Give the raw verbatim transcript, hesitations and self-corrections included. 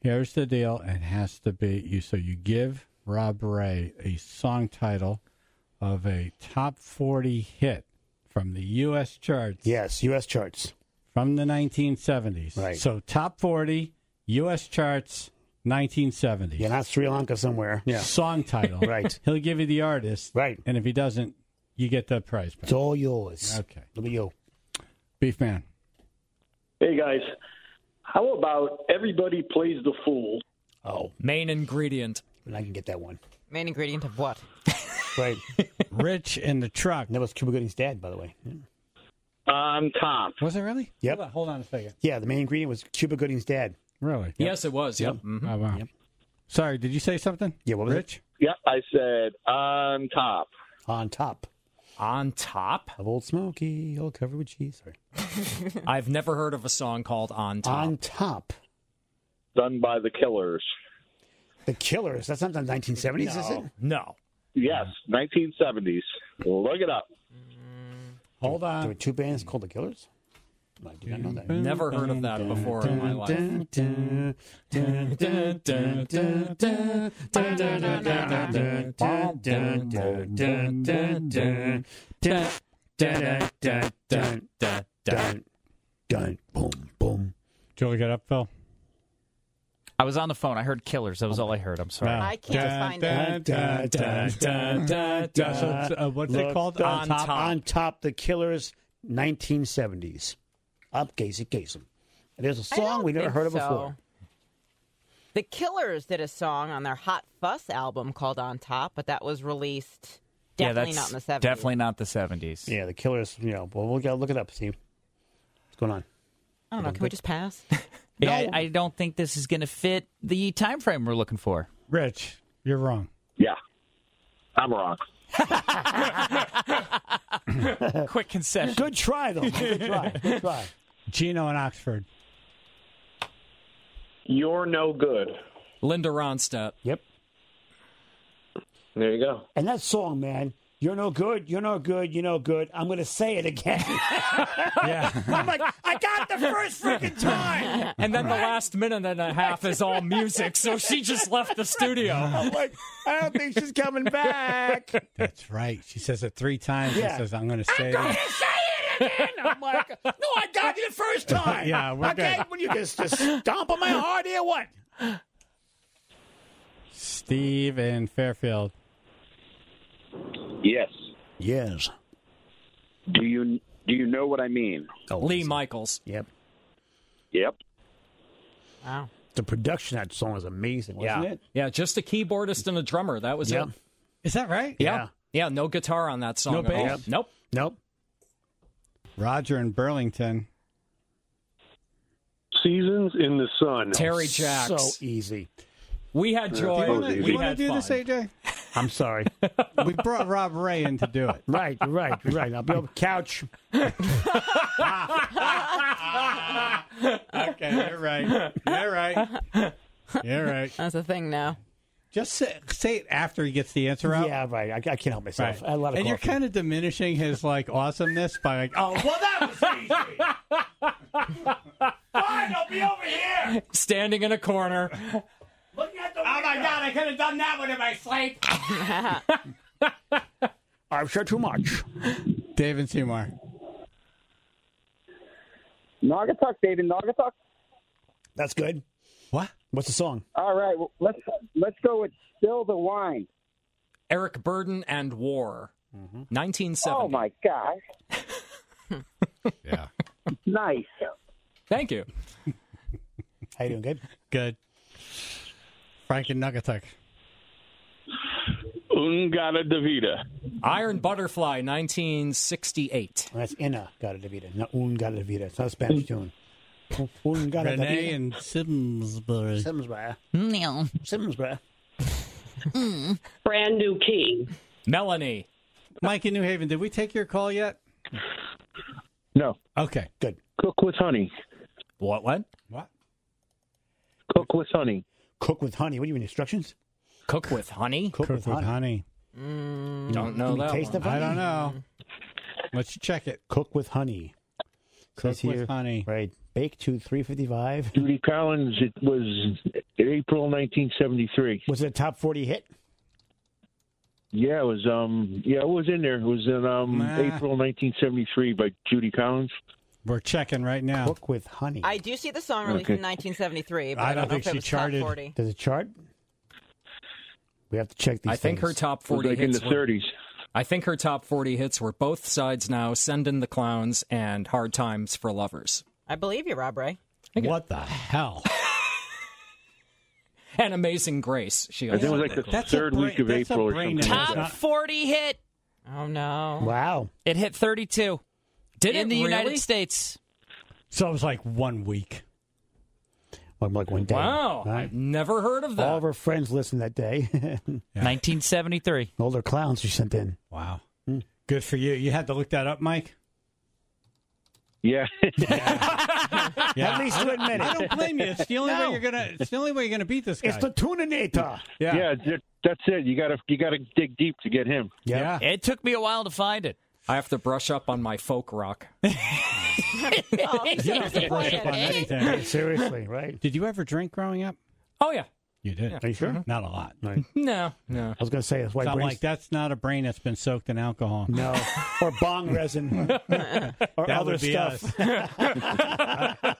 Here's the deal. It has to be you. So you give Rob Ray a song title of a top forty hit from the U S charts. Yes, U S charts. From the nineteen seventies. Right. So top forty, U S charts, nineteen seventies. Yeah, not Sri Lanka somewhere. Yeah. Song title. Right. He'll give you the artist. Right. And if he doesn't, you get the prize back. It's all yours. Okay. Look at you. Beef Man. Hey, guys. How about Everybody Plays the Fool? Oh. Main ingredient. And I can get that one. Main ingredient of what? Right. Rich in the truck. That was Cuba Gooding's dad, by the way. Yeah. On top. Was it really? Yep. Hold on, hold on a second. Yeah, the main ingredient was Cuba Gooding's dad. Really? Yes, it was. Yep. Mhm. Oh, wow. Yep. Sorry, did you say something? Yeah, what was Rich? Yep, I said on top. On top On top? of Old Smoky, all covered with cheese. Sorry. I've never heard of a song called On Top. On top. Done by the Killers. The Killers. That's not the nineteen seventies, is it? No. Yes, nineteen seventies. Look it up. Hold There on. were two bands called the Killers? I did not know that. Never heard of that before in my life. Dun, boom, boom. Did you look it up, Phil? I was on the phone. I heard Killers. That was all I heard. I'm sorry. I can't find it. Dun, dun, dun, dun, Yeah, so it's, uh, what's it Look, called? On On top. On top, the Killers, nineteen seventies. Up, Casey Kasem. There's a I song don't we never think heard of so. before. The Killers did a song on their Hot Fuss album called On Top, but that was released yeah, definitely that's not in the seventies. definitely not the seventies. Yeah, the Killers, you know, well, we'll gotta look it up, Steve. What's going on? I don't know. Can we just pass? Yeah, I, I don't think this is going to fit the time frame we're looking for. Rich, you're wrong. Yeah, I'm wrong. Quick concession. Good try, though. Good try. Good try. Gino in Oxford. You're no good. Linda Ronstadt. Yep. There you go. And that song, man, you're no good, you're no good, you're no good. I'm going to say it again. Yeah. I'm like, I got the first freaking time. And then the last minute and a half is all music, so she just left the studio. I'm like, I don't think she's coming back. That's right. She says it three times. Yeah. She says, I'm going to say I'm going it. to say it again. I'm like, no, I got you the first time. Yeah, we're okay, good. when you just, just stomp on my heart here, what? Steve in Fairfield. Yes. Yes. Do you do you know what I mean? Oh, Lee easy. Michaels. Yep. Yep. Wow. The production of that song is amazing, wasn't Yeah. it? Yeah, just a keyboardist and a drummer. That was Yep. it. Is that right? Yeah. Yeah. Yeah, no guitar on that song No at all. bass? Nope. Nope. Roger in Burlington. Seasons in the Sun. Terry Jacks. So easy. We had joy. You You wanna- we want to had do fun. this, A J? I'm sorry. We brought Rob Ray in to do it. Right, you're right, you're right. I'll be on the couch. Okay, you're right. You're right. You're right. That's a thing now. Just say, say it after he gets the answer out. Yeah, right. I, I can't help myself. Right. I had a lot of and you're coffee. kind of diminishing his like awesomeness by like, oh, well, that was easy. Fine, I'll be over here. Standing in a corner. Looking at the oh my God, I could have done that one in my sleep. I've said too much. Dave and Seymour. Naugatuck, David Naugatuck. That's good. What? What's the song? All right, well, let's let's go with Still the Wine. Eric Burden and War. nineteen seventy. Oh my gosh, Yeah. nice. Thank you. How you doing? Good. Good. Frank and Naugatuck. Ungata Davida. Iron Butterfly, nineteen sixty-eight. That's Ina Gata de Vida, not Un Gata de Vida. It's not a Spanish tune. Un Gata de Renee Vida. and Simsbury. Simsbury. No. Simsbury. Brand new key. Melanie. Mike in New Haven, did we take your call yet? No. Okay. Good. Cook with honey. What, what? What? Cook with honey. Cook with honey. What do you mean, instructions? Cook with honey? Cook, Cook with, with honey. honey. Don't know Can we that taste one. the honey? I don't know. Let's check it. Cook with honey. Cook Says with here, honey. Right. Bake to three fifty-five. Judy Collins, it was April nineteen seventy-three. Was it a top forty hit? Yeah, it was. Um, yeah, it was in there. It was in um, Nah. April nineteen seventy-three by Judy Collins. We're checking right now. Cook with honey. I do see the song released Okay. in nineteen seventy-three, but I I don't don't, know think if it she was charted. top forty. Does it chart? We have to check these I think her things. top It was forty like in hits the were, thirties. I think her top forty hits were Both Sides Now, Send in the Clowns, and Hard Times for Lovers. I believe you, Rob Ray. What the hell? And Amazing Grace. She I think it also was like did. the That's a third brain- week of that's a April or brain something damage. like Top that. not- forty hit. Oh, no. Wow. It hit thirty-two Did in it the really? United States. So it was like one week. Like, like one day. Wow. Right? I've never heard of that. All of our friends listened that day. Yeah. nineteen seventy-three. Older clowns she sent in. Wow. Good for you. You had to look that up, Mike? Yeah. Yeah. At least to admit I it. don't blame you. It's the only No. way you're gonna. It's the only way you're gonna beat this guy. It's the Tuninator. yeah. yeah, that- that's it. You gotta you gotta dig deep to get him. Yeah. It took me a while to find it. I have to brush up on my folk rock. Oh, You don't have to brush up on anything. Seriously, right? Did you ever drink growing up? Oh, yeah. You did. Are you sure? Not a lot. Right. No, no. I was going to say that's why So I'm brains- like, that's not a brain that's been soaked in alcohol. No, or bong resin, or That other would be stuff. us.